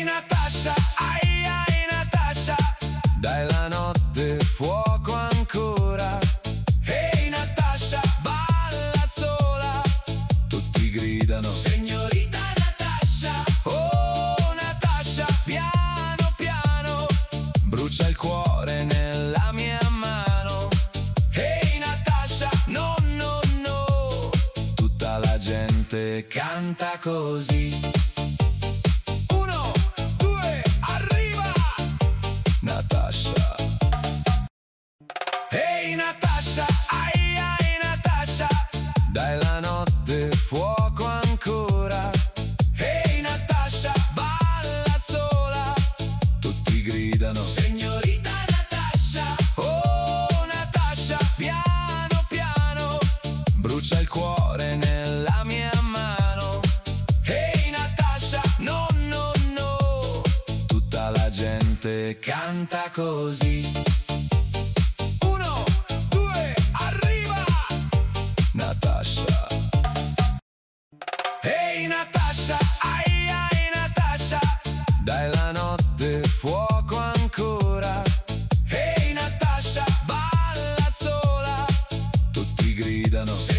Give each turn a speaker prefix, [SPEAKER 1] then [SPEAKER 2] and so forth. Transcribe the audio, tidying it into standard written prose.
[SPEAKER 1] Natascia, ai ai Natascia, dai la notte fuoco ancora. Ehi Natascia, balla sola, tutti gridano signorita Natascia. Oh Natascia, piano piano, brucia il cuore nella mia mano. Ehi Natascia, no no no, tutta la gente canta così. Uno, due, arriva! Natascia. Ehi Natascia, ai ai Natascia, dai la notte fuoco ancora. Ehi Natascia, balla sola, tutti gridano signorita Natascia. Oh Natascia, piano piano, brucia il cuore nella mia mano. Ehi Natascia, no no no, tutta la gente canta così. Uno, due, arriva! Natascia. Ehi Natascia, ai ai Natascia, dai la notte fuoco ancora. Ehi Natascia, balla sola, tutti gridano